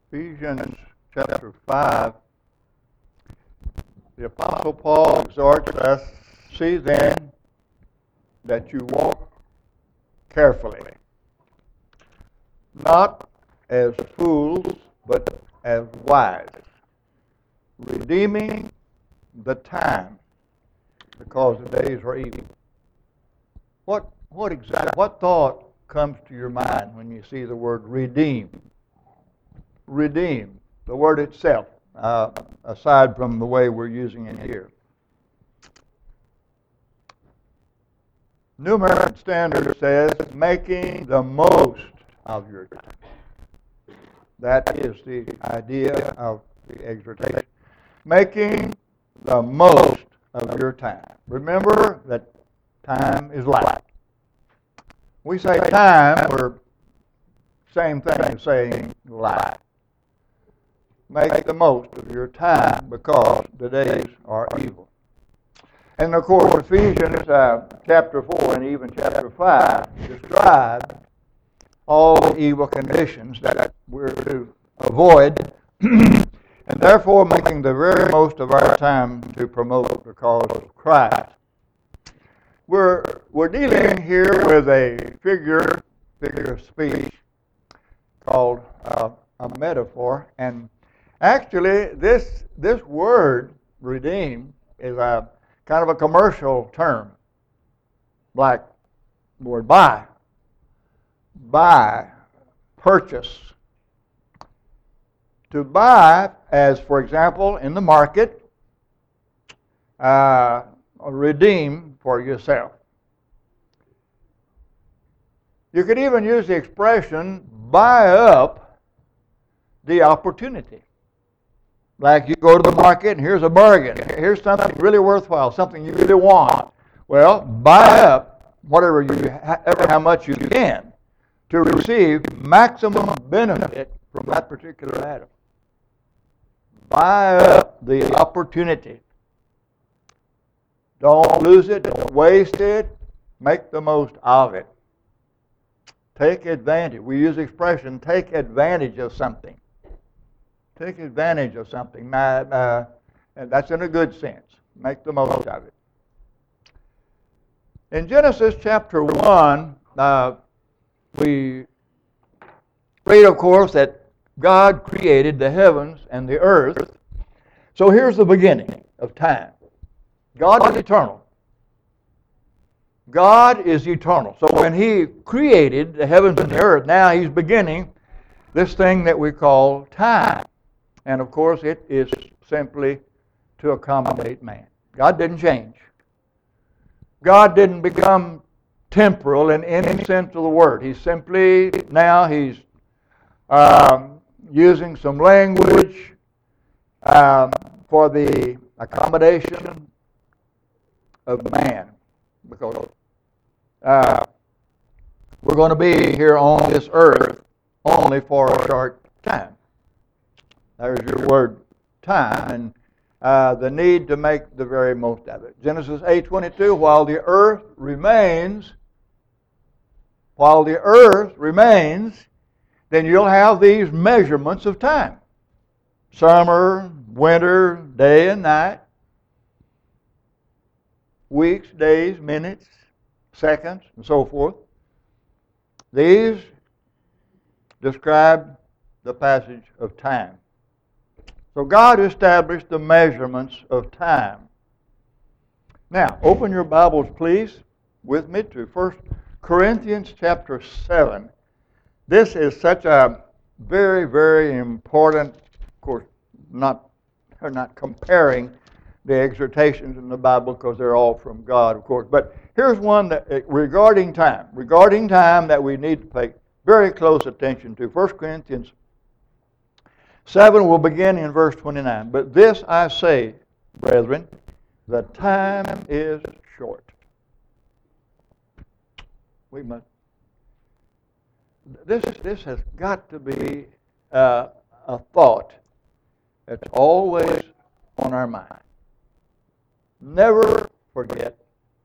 Ephesians chapter 5, the Apostle Paul exhorts us, see then that you walk carefully, not as fools, but as wise, redeeming the time, because the days are evil. What thought comes to your mind when you see the word redeem? Redeem, the word itself, aside from the way we're using it here. New American Standard says, making the most of your time. That is the idea of the exhortation. Making the most of your time. Remember that time is life. We say time, we're same thing as saying life. Make the most of your time because the days are evil. And of course, Ephesians chapter 4 and even chapter 5 describe all evil conditions that we're to avoid, and therefore making the very most of our time to promote the cause of Christ. We're dealing here with a figure of speech called a metaphor, and actually this word redeem is a kind of a commercial term, like the word buy, purchase. To buy, as for example in the market, redeem for yourself. You could even use the expression buy up the opportunity. Like you go to the market and here's a bargain. Here's something really worthwhile, something you really want. Well, buy up how much you can to receive maximum benefit from that particular item. Buy up the opportunity. Don't lose it, don't waste it, make the most of it. Take advantage. We use the expression, take advantage of something. Take advantage of something. And that's in a good sense. Make the most of it. In Genesis chapter 1, we read, of course, that God created the heavens and the earth. So here's the beginning of time. God is eternal. God is eternal. So when He created the heavens and the earth, now He's beginning this thing that we call time. And of course, it is simply to accommodate man. God didn't change. God didn't become temporal in any sense of the word. He's simply, now He's using some language for the accommodation of man. Because we're going to be here on this earth only for a short time. There's your word, time, and the need to make the very most of it. Genesis 8:22, while the earth remains, then you'll have these measurements of time. Summer, winter, day and night, weeks, days, minutes, seconds, and so forth. These describe the passage of time. So God established the measurements of time. Now, open your Bibles, please, with me to 1 Corinthians chapter 7. This is such a very, very important, of course, they're not comparing the exhortations in the Bible because they're all from God, of course. But here's one that regarding time that we need to pay very close attention to. 1 Corinthians 7 will begin in verse 29. But this I say, brethren, the time is short. We must. This has got to be a thought that's always on our mind. Never forget.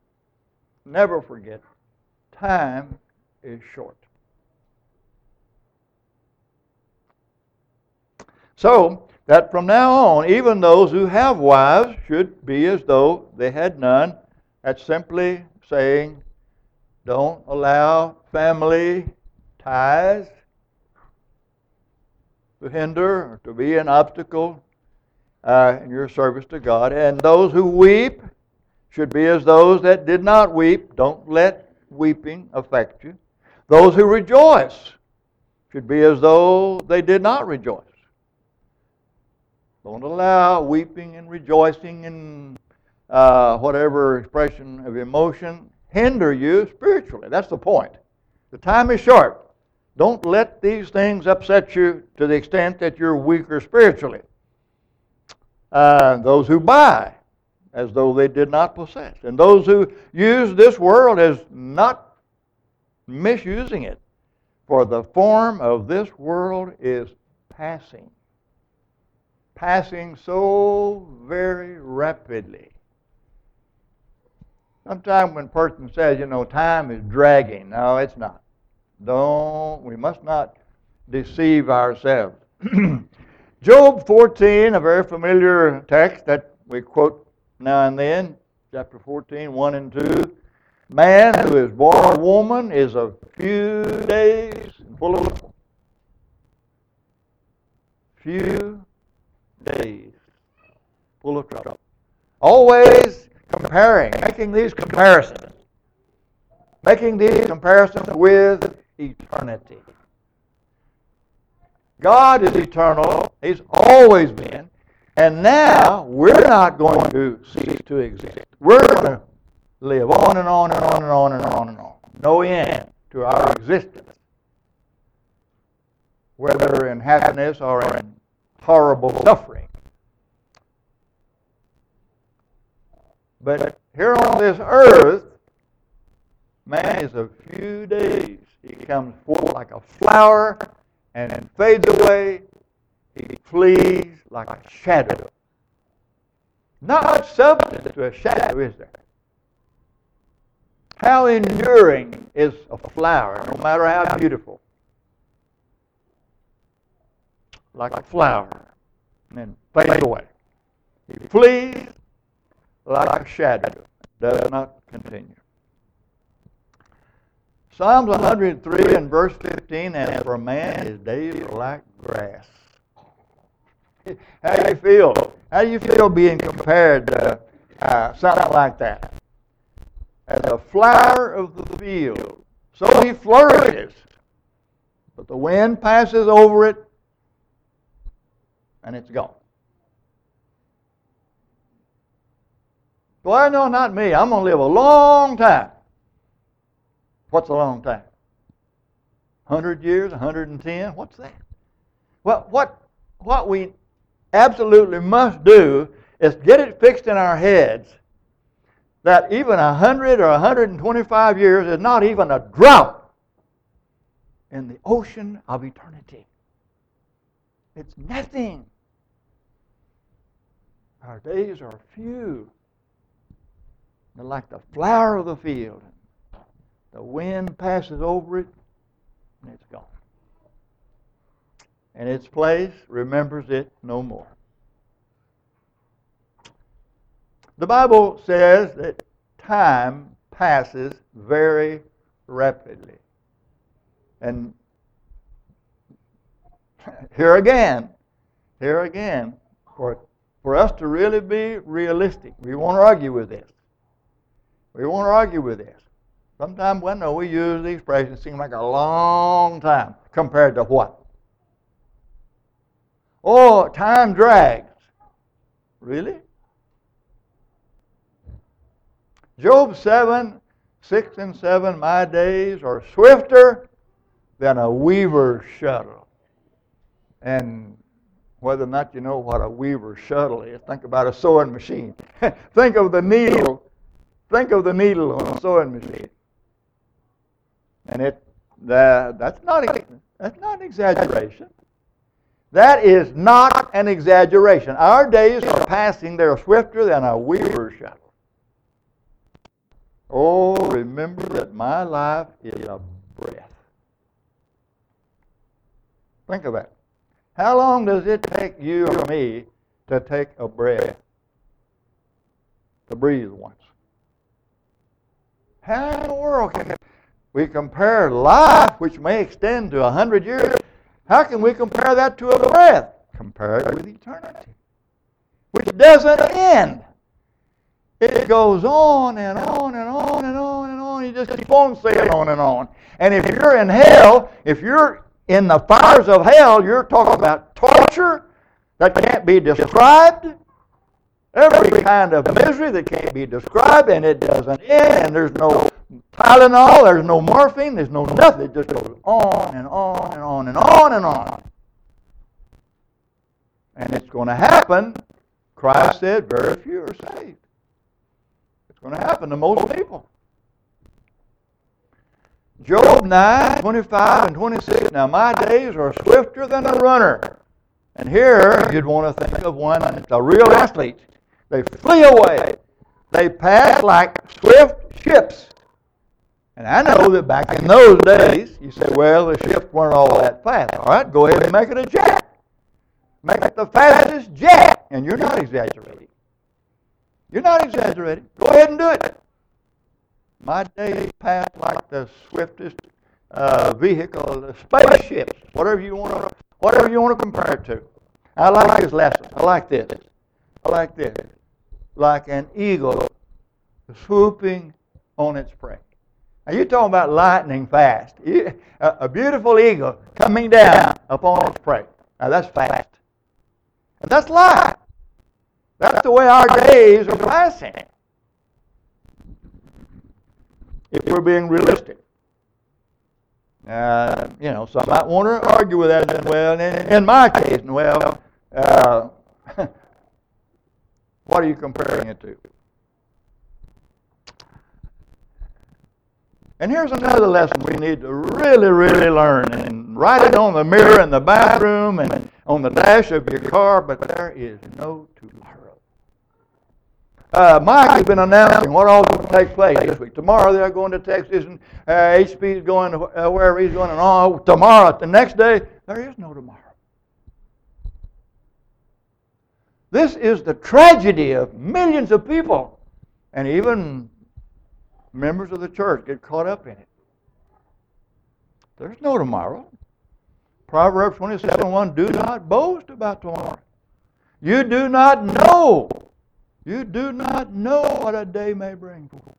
Time is short. So that from now on, even those who have wives should be as though they had none. That's simply saying, don't allow family ties to hinder or to be an obstacle in your service to God. And those who weep should be as those that did not weep. Don't let weeping affect you. Those who rejoice should be as though they did not rejoice. Don't allow weeping and rejoicing and whatever expression of emotion hinder you spiritually. That's the point. The time is short. Don't let these things upset you to the extent that you're weaker spiritually. Those who buy as though they did not possess. And those who use this world as not misusing it. For the form of this world is passing. Passing so very rapidly. Sometimes when a person says, time is dragging. No, it's not. We must not deceive ourselves. Job 14, a very familiar text that we quote now and then, chapter 14, 1 and 2. Man who is born a woman is a few days full of trouble. Few days full of trouble. Always comparing, making these comparisons with eternity. God is eternal. He's always been. And now we're not going to cease to exist. We're going to live on and on and on and on and on and on. No end to our existence. Whether in happiness or in horrible suffering. But here on this earth, man is a few days. He comes forth like a flower and fades away. He flees like a shadow. Not much substance to a shadow, is there? How enduring is a flower, no matter how beautiful? Like a flower, and then fades away. He flees like a shadow, does not continue. Psalms 103 and verse 15, and for a man his days are like grass. How do you feel? How do you feel being compared to something like that? As a flower of the field, so he flourishes. But the wind passes over it, and it's gone. Well, no, not me. I'm going to live a long time. What's a long time? 100 years, 110? What's that? Well, what we absolutely must do is get it fixed in our heads that even 100 or 125 years is not even a drop in the ocean of eternity. It's nothing. Our days are few. They're like the flower of the field. The wind passes over it, and it's gone. And its place remembers it no more. The Bible says that time passes very rapidly. And here again, for us to really be realistic, we won't argue with this. Sometimes when we use these expressions, it seems like a long time compared to what? Oh, time drags. Really? Job 7, 6 and 7, my days are swifter than a weaver's shuttle. And whether or not you know what a weaver's shuttle is, think about a sewing machine. Think of the needle on a sewing machine. And that's not an exaggeration. That is not an exaggeration. Our days are passing, they're swifter than a weaver's shuttle. Oh, remember that my life is a breath. Think of that. How long does it take you or me to take a breath? To breathe once? How in the world can we compare life, which may extend to 100 years, how can we compare that to a breath? Compare it with eternity, which doesn't end. It goes on and on and on and on and on. You just keep on saying on and on. And if you're in hell, if you're in the fires of hell, you're talking about torture that can't be described. Every kind of misery that can't be described, and it doesn't end, and there's no Tylenol, there's no morphine, there's no nothing. It just goes on and on and on and on and on. And it's going to happen. Christ said, very few are saved. It's going to happen to most people. Job 9, 25 and 26, now my days are swifter than a runner. And here you'd want to think of one that's a real athlete. They flee away. They pass like swift ships. And I know that back in those days, you say, well, the ships weren't all that fast. All right, go ahead and make it a jet. Make it the fastest jet. And you're not exaggerating. You're not exaggerating. Go ahead and do it. My days pass like the swiftest vehicle, the spaceships, whatever you want to compare it to. I like this lesson. I like this. I like this. Like an eagle swooping on its prey. Now you're talking about lightning fast. A beautiful eagle coming down upon its prey. Now that's fast. And that's life. That's the way our days are passing. If we're being realistic. Some might want to argue with that. And, well, in my case, well, what are you comparing it to? And here's another lesson we need to really, really learn. And write it on the mirror in the bathroom and on the dash of your car, but there is no tomorrow. Mike has been announcing what all going to take place this week. Tomorrow they're going to Texas, and HP is going to wherever he's going, and all tomorrow. The next day, there is no tomorrow. This is the tragedy of millions of people, and even members of the church get caught up in it. There's no tomorrow. Proverbs 27:1, do not boast about tomorrow. You do not know. You do not know what a day may bring forth.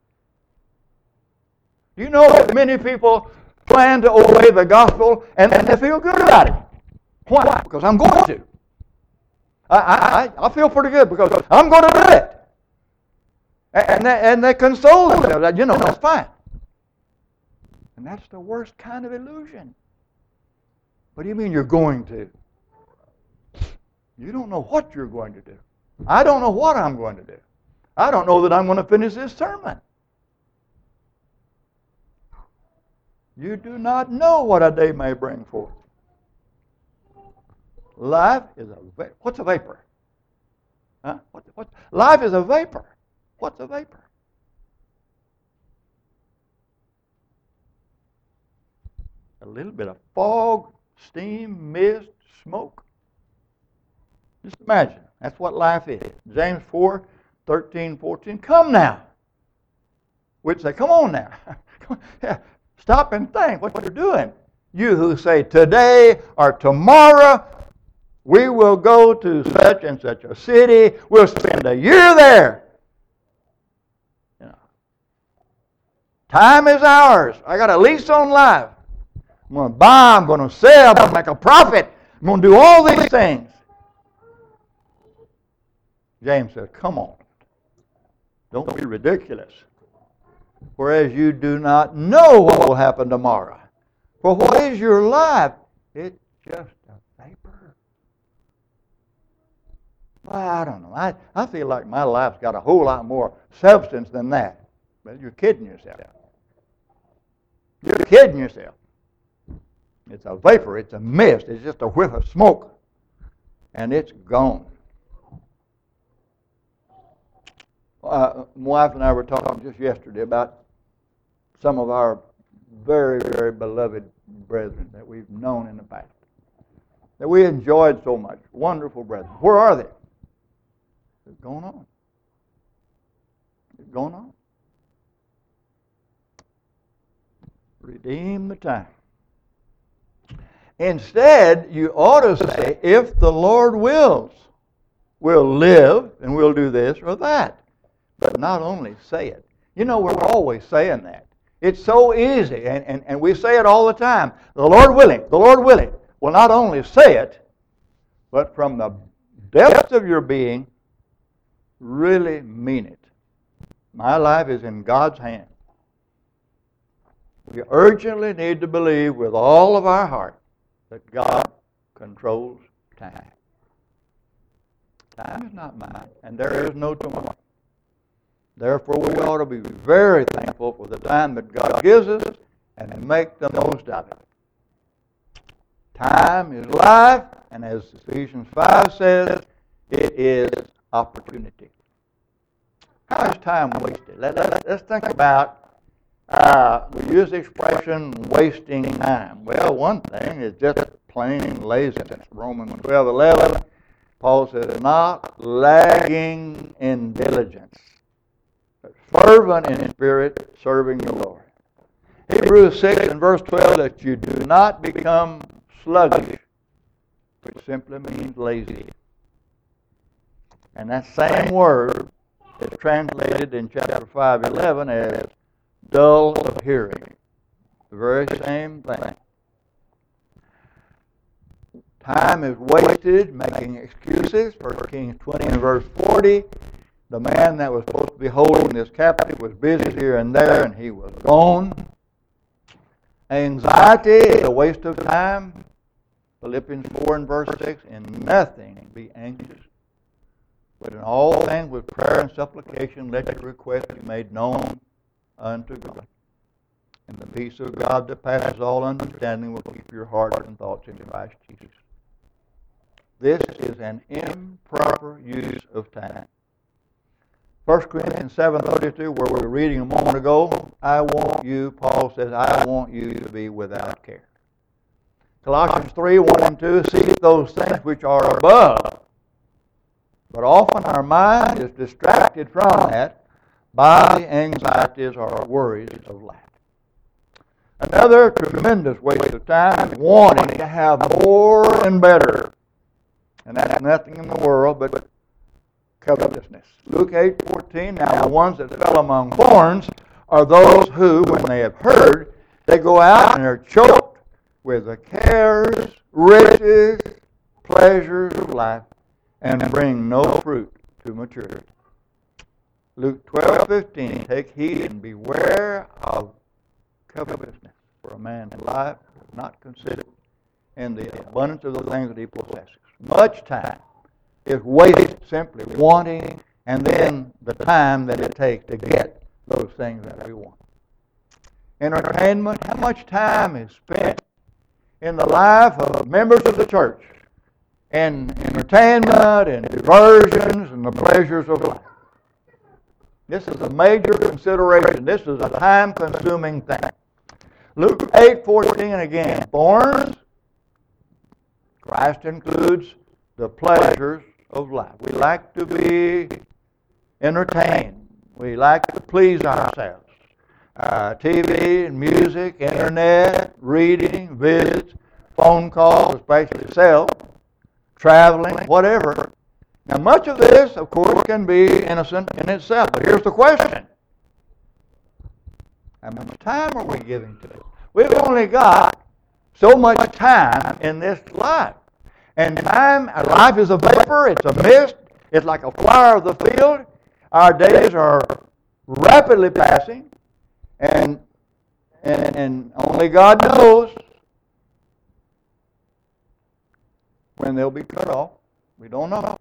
You know that many people plan to obey the gospel and they feel good about it. Why? Because I'm going to. I feel pretty good because I'm going to do it. And they console themselves. That's fine. And that's the worst kind of illusion. What do you mean you're going to? You don't know what you're going to do. I don't know what I'm going to do. I don't know that I'm going to finish this sermon. You do not know what a day may bring forth. Life is a vapor. What's a vapor? Huh? Life is a vapor. What's a vapor? A little bit of fog, steam, mist, smoke. Just imagine. That's what life is. James 4:13, 14. Come now. We'd say, come on now. Stop and think what you're doing. You who say today or tomorrow, we will go to such and such a city. We'll spend a year there. Time is ours. I got a lease on life. I'm going to buy, I'm going to sell, I'm going to make a profit. I'm going to do all these things. James says, come on. Don't be ridiculous. Whereas you do not know what will happen tomorrow. For what is your life? It's just a vapor. Well, I don't know. I feel like my life's got a whole lot more substance than that. But you're kidding yourself. You're kidding yourself. It's a vapor. It's a mist. It's just a whiff of smoke. And it's gone. My wife and I were talking just yesterday about some of our very, very beloved brethren that we've known in the past. that we enjoyed so much. Wonderful brethren. Where are they? It's going on. It's going on. Redeem the time. Instead, you ought to say, if the Lord wills, we'll live and we'll do this or that. But not only say it. You know, we're always saying that. It's so easy, and we say it all the time. The Lord willing, the Lord willing. Well, not only say it, but from the depths of your being, really mean it. My life is in God's hand. We urgently need to believe with all of our heart that God controls time. Time is not mine, and there is no tomorrow. Therefore, we ought to be very thankful for the time that God gives us and make the most of it. Time is life, and as Ephesians 5 says, it is opportunity. How is time wasted? Let's think about, we use the expression wasting time. Well, one thing is just plain laziness. Romans 12:11, Paul says, not lagging in diligence, but fervent in spirit, serving the Lord. Hebrews 6 and verse 12, that you do not become sluggish, which simply means lazy. And that same word is translated in chapter 5:11 as dull of hearing. The very same thing. Time is wasted making excuses. 1 Kings 20 and verse 40. The man that was supposed to be holding this captive was busy here and there, and he was gone. Anxiety is a waste of time. Philippians 4 and verse 6. In nothing be anxious, but in all things with prayer and supplication let your requests be made known unto God. And the peace of God that passes all understanding will keep your hearts and thoughts in Christ Jesus. This is an improper use of time. 1 Corinthians 7:32, where we were reading a moment ago, Paul says, I want you to be without care. Colossians 3:1 and 2, seek those things which are above. But often our mind is distracted from that by the anxieties or worries of life. Another tremendous waste of time is wanting to have more and better. And that's nothing in the world but covetousness. Luke 8:14, now the ones that fell among thorns are those who, when they have heard, they go out and are choked with the cares, riches, pleasures of life, and bring no fruit to maturity. Luke 12:15, take heed and beware of covetousness, for a man's life is not considered in the abundance of the things that he possesses. Much time is wasted simply wanting, and then the time that it takes to get those things that we want. Entertainment, how much time is spent in the life of members of the church in entertainment and diversions and the pleasures of life? This is a major consideration. This is a time-consuming thing. Luke 8:14 again, thorns, Christ includes the pleasures of life. We like to be entertained. We like to please ourselves. TV and music, internet, reading, visits, phone calls, especially cell, traveling, whatever. Now, much of this, of course, can be innocent in itself. But here's the question. How much time are we giving to it? We've only got so much time in this life. And time, our life is a vapor, it's a mist, it's like a flower of the field. Our days are rapidly passing, and only God knows when they'll be cut off. We don't know.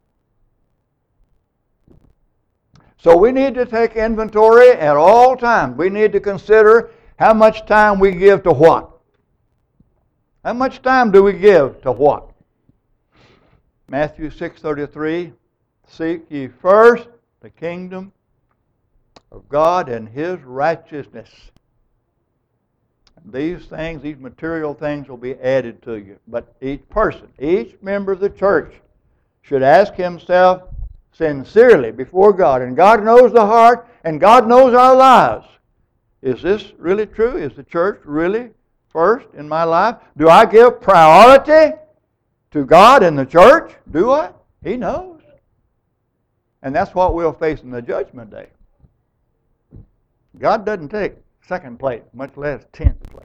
So we need to take inventory at all times. We need to consider how much time we give to what. How much time do we give to what? Matthew 6:33, seek ye first the kingdom of God and His righteousness, These things, these material things will be added to you. But each person, each member of the church should ask himself sincerely before God, and God knows the heart, and God knows our lives. Is this really true? Is the church really first in my life? Do I give priority to God and the church? Do I? He knows. And that's what we'll face in the judgment day. God doesn't take second place, much less 10th place.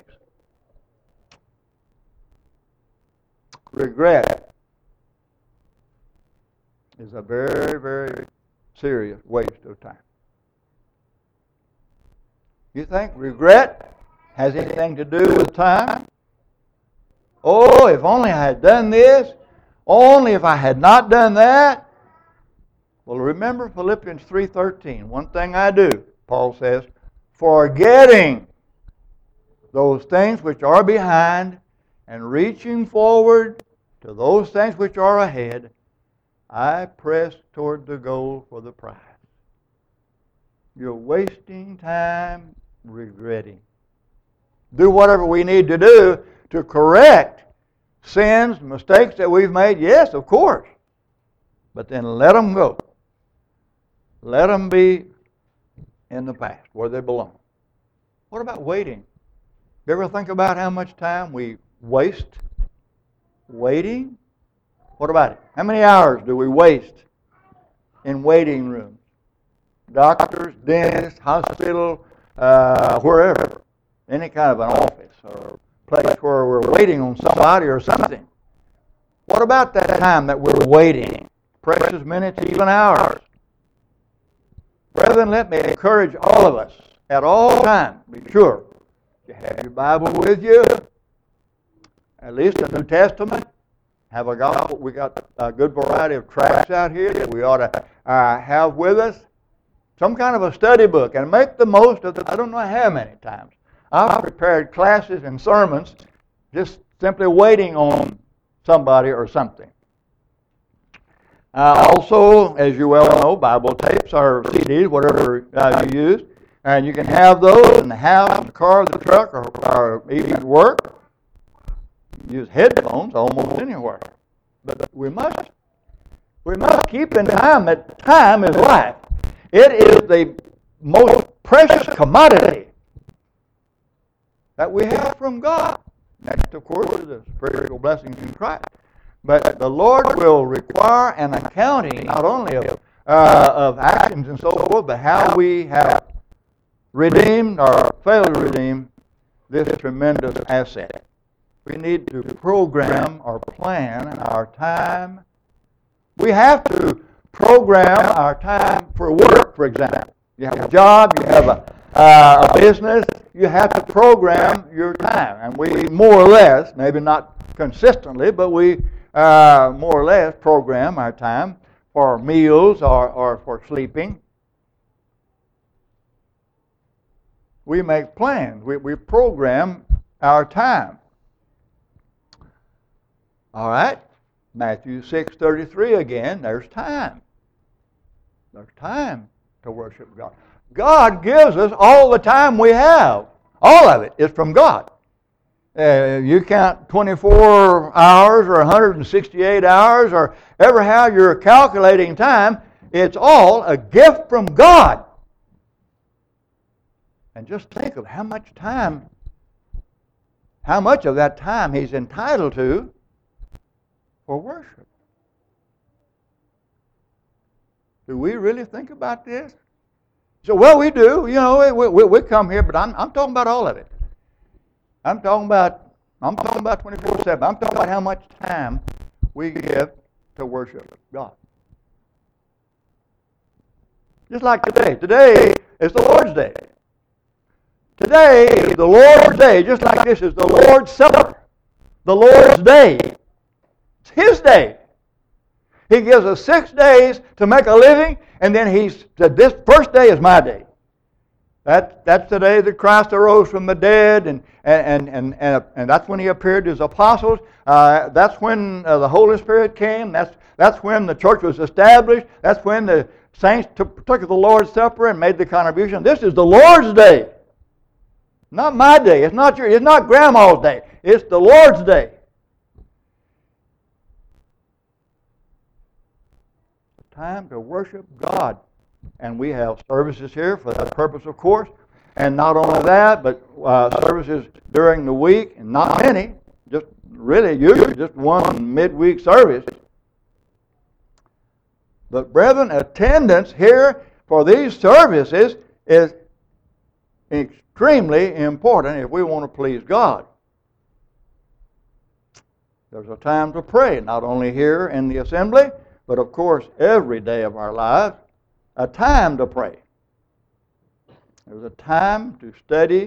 Regret is a very, very serious waste of time. You think regret has anything to do with time? Oh, if only I had done this, only if I had not done that. Well, remember Philippians 3:13. One thing I do, Paul says, forgetting those things which are behind and reaching forward to those things which are ahead, I press toward the goal for the prize. You're wasting time regretting. Do whatever we need to do to correct sins, mistakes that we've made. Yes, of course. But then let them go. Let them be in the past where they belong. What about waiting? You ever think about how much time we waste waiting? What about it? How many hours do we waste in waiting rooms? Doctors, dentists, hospital, wherever. Any kind of an office or place where we're waiting on somebody or something. What about that time that we're waiting? Precious minutes, even hours. Brethren, let me encourage all of us at all times, be sure you have your Bible with you, at least the New Testament. Have a gospel. We got a good variety of tracts out here that we ought to have with us. Some kind of a study book, and make the most of it. I don't know how many times I've prepared classes and sermons just simply waiting on somebody or something. Also, as you well know, Bible tapes or CDs, whatever you use, and you can have those in the house, in the car, the truck, or even at work. Use headphones almost anywhere. But we must keep in mind that time is life. It is the most precious commodity that we have from God. Next, of course, is the spiritual blessings in Christ. But the Lord will require an accounting not only of actions and so forth, but how we have redeemed or failed to redeem this tremendous asset. We need to program or plan our time. We have to program our time for work, for example. You have a job, you have a business, you have to program your time. And we more or less, maybe not consistently, but we more or less program our time for meals or for sleeping. We make plans. We program our time. All right, Matthew 6:33 again, there's time. There's time to worship God. God gives us all the time we have. All of it is from God. You count 24 hours or 168 hours or ever how you're calculating time, it's all a gift from God. And just think of how much of that time He's entitled to for worship. Do we really think about this? So, well, we do. You know, we come here, but I'm talking about all of it. I'm talking about 24/7. I'm talking about how much time we give to worship God. Just like today. Today is the Lord's Day. Today is the Lord's Day, just like this is the Lord's Supper. The Lord's Day. It's His day. He gives us 6 days to make a living, and then He said, this first day is my day. That's the day that Christ arose from the dead, and that's when He appeared to His apostles. That's when the Holy Spirit came. That's when the church was established. That's when the saints took the Lord's Supper and made the contribution. This is the Lord's day. Not my day. It's not it's not Grandma's day. It's the Lord's day. Time to worship God. And we have services here for that purpose, of course. And not only that, but services during the week, and not many, just really usually just one midweek service. But brethren, attendance here for these services is extremely important if we want to please God. There's a time to pray, not only here in the assembly, but of course every day of our lives, a time to pray. There's a time to study.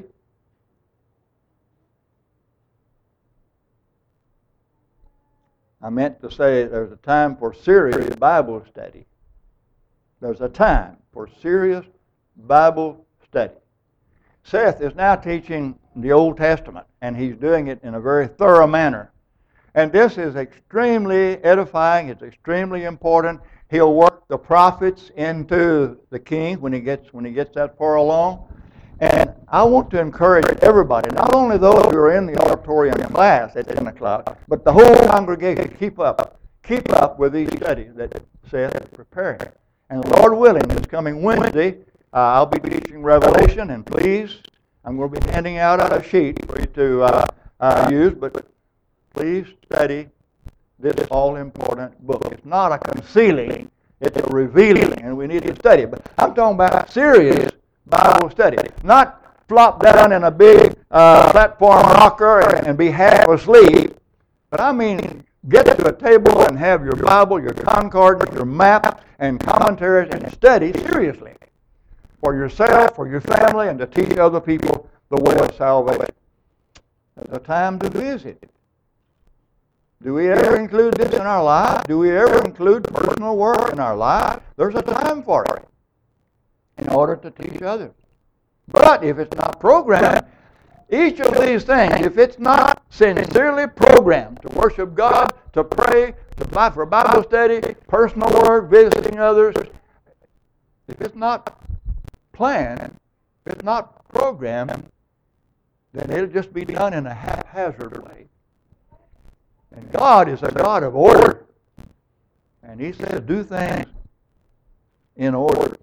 I meant to say there's a time for serious Bible study. There's a time for serious Bible study. Seth is now teaching the Old Testament, and he's doing it in a very thorough manner. And this is extremely edifying. It's extremely important. He'll work the prophets into the king when he gets that far along. And I want to encourage everybody, not only those who are in the auditorium class at 10 o'clock, but the whole congregation, keep up with these studies that Seth is preparing. And Lord willing, this coming Wednesday, I'll be teaching Revelation, and please, I'm going to be handing out a sheet for you to use, but please study this all-important book. It's not a concealing, it's a revealing, and we need to study it. But I'm talking about serious Bible study. Not flop down in a big platform rocker and be half asleep, but I mean get to a table and have your Bible, your concordance, your map, and commentaries, and study seriously for yourself, for your family, and to teach other people the way of salvation. There's a time to visit. Do we ever include this in our lives? Do we ever include personal work in our lives? There's a time for it in order to teach others. But if it's not programmed, each of these things, if it's not sincerely programmed to worship God, to pray, for Bible study, personal work, visiting others, if it's not planned, if it's not programmed, then it'll just be done in a haphazard way. And God is a God of order. And He says, do things in order.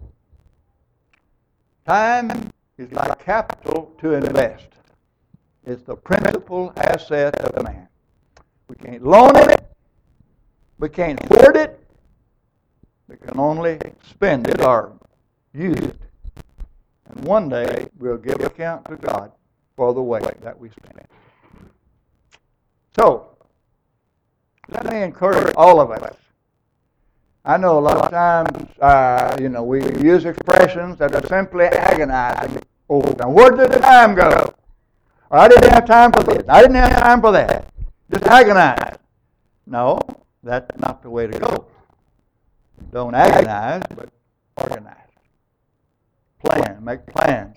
Time is like capital to invest. It's the principal asset of man. We can't loan it. We can't hoard it. We can only spend it or use it. And one day we'll give account to God for the way that we spend it. So, let me encourage all of us. I know a lot of times, we use expressions that are simply agonizing over time. Where did the time go? Or I didn't have time for this. I didn't have time for that. Just agonize. No, that's not the way to go. Don't agonize, but organize. Plan. Make plans.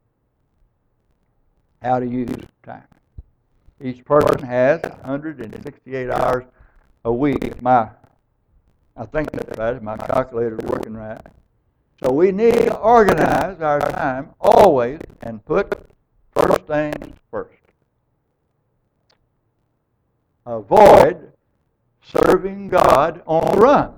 How to use time. Each person has 168 hours a week. I think that's right. My calculator's working right. So we need to organize our time always and put first things first. Avoid serving God on the run.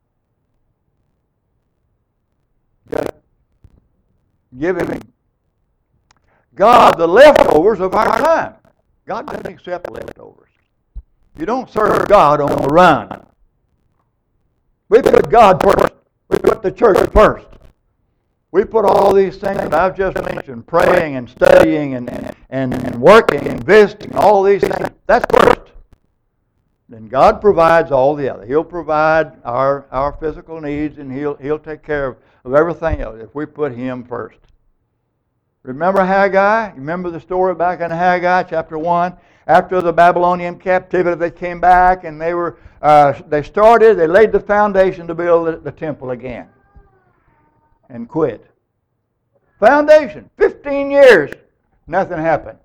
Just giving God the leftovers of our time. God doesn't accept leftovers. You don't serve God on the run. We put God first. We put the church first. We put all these things that I've just mentioned, praying and studying and working and visiting, all these things, that's first. Then God provides all the other. He'll provide our physical needs, and He'll take care of everything else if we put Him first. Remember Haggai? Remember the story back in Haggai chapter 1? After the Babylonian captivity, they came back and they laid the foundation to build the temple again. And quit. Foundation, 15 years, nothing happened.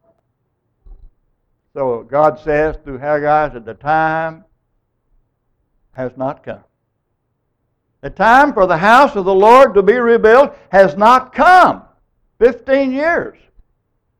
So God says through Haggai that the time has not come. The time for the house of the Lord to be rebuilt has not come. 15 years.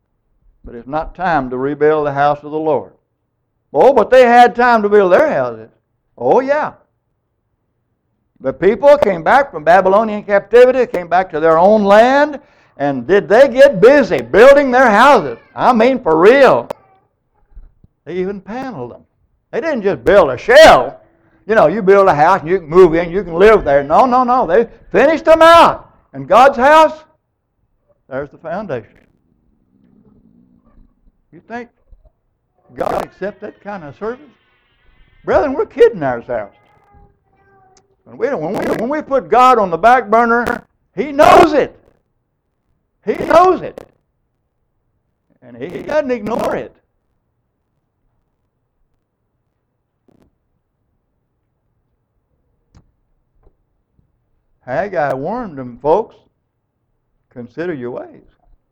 But it's not time to rebuild the house of the Lord. Oh, but they had time to build their houses. Oh, yeah. The people came back from Babylonian captivity, came back to their own land, and did they get busy building their houses? I mean, for real. They even paneled them. They didn't just build a shell. You know, you build a house and you can move in, you can live there. No, no, no. They finished them out. And God's house, there's the foundation. You think God accepts that kind of service? Brethren, we're kidding ourselves. When we put God on the back burner, He knows it. He knows it. And He doesn't ignore it. Haggai warned them, folks, consider your ways.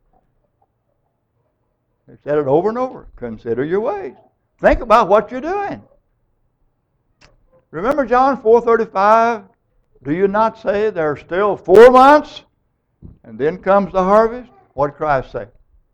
They said it over and over. Consider your ways. Think about what you're doing. Remember John 4:35? Do you not say there are still 4 months and then comes the harvest? What did Christ say?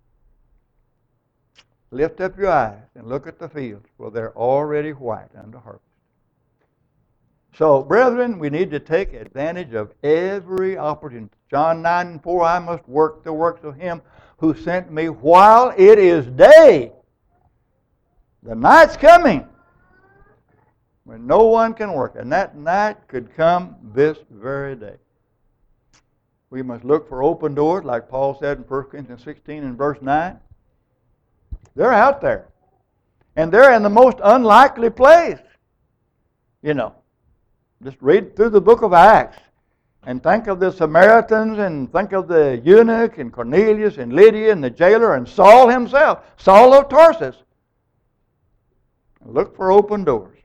Lift up your eyes and look at the fields, for they're already white unto harvest. So, brethren, we need to take advantage of every opportunity. John 9:4, I must work the works of Him who sent me while it is day. The night's coming when no one can work, and that night could come this very day. We must look for open doors, like Paul said in 1 Corinthians 16 and verse 9. They're out there. And they're in the most unlikely place. You know, just read through the book of Acts and think of the Samaritans and think of the eunuch and Cornelius and Lydia and the jailer and Saul himself, Saul of Tarsus. Look for open doors.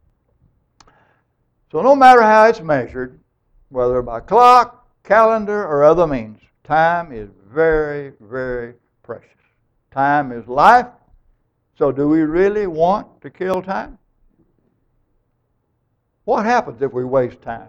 So no matter how it's measured, whether by clock, calendar, or other means, time is very, very precious. Time is life. So do we really want to kill time? What happens if we waste time?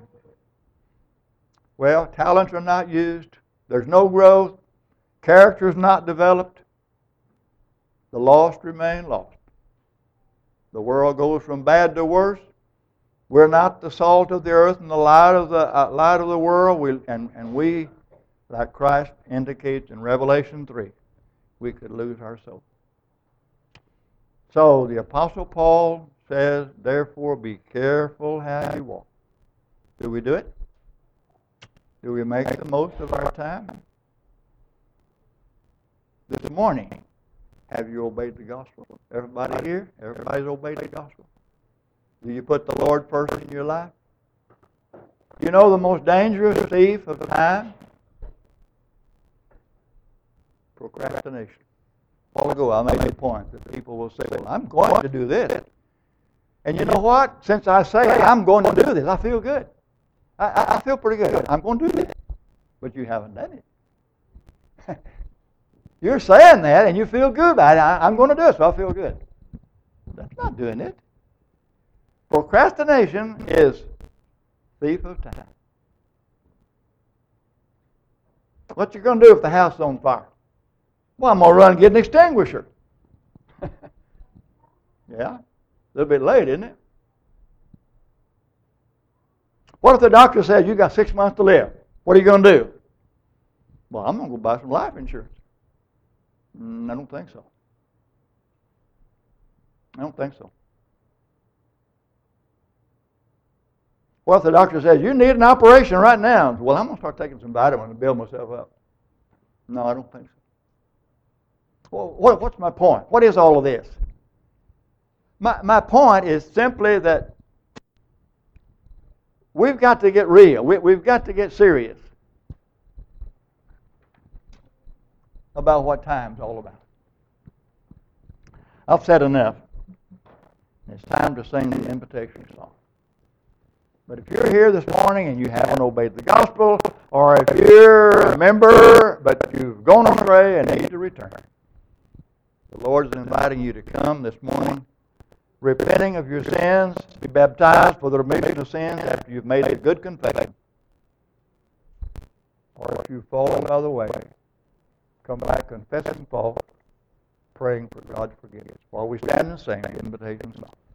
Well, talents are not used. There's no growth. Character is not developed. The lost remain lost. The world goes from bad to worse. We're not the salt of the earth and the light of the world. We, like Christ indicates in Revelation 3, we could lose our soul. So the Apostle Paul says, therefore be careful how you walk. Do we do it? Do we make the most of our time? This morning, have you obeyed the gospel? Everybody here? Everybody's obeyed the gospel. Do you put the Lord first in your life? You know the most dangerous thief of time? Procrastination. A while ago I made a point that people will say, well, I'm going to do this. And you know what? Since I say I'm going to do this, I feel good. I feel pretty good. I'm going to do this. But you haven't done it. You're saying that and you feel good about it. I'm going to do it, so I feel good. That's not doing it. Procrastination is thief of time. What you going to do if the house is on fire? Well, I'm going to run and get an extinguisher. Yeah, a little bit late, isn't it? What if the doctor says you got 6 months to live? What are you going to do? Well, I'm going to go buy some life insurance. I don't think so. I don't think so. What if the doctor says you need an operation right now? Well, I'm going to start taking some vitamins and build myself up. No, I don't think so. Well, what's my point? What is all of this? My point is simply that we've got to get real. We've got to get serious about what time's all about. I've said enough. It's time to sing the invitation song. But if you're here this morning and you haven't obeyed the gospel, or if you're a member but you've gone astray and need to return, the Lord is inviting you to come this morning, repenting of your sins, be baptized for the remission of sins after you've made a good confession. Or if you've fallen the other way, come back confessing fault praying for God's forgiveness. While we stand and sing, the invitation song.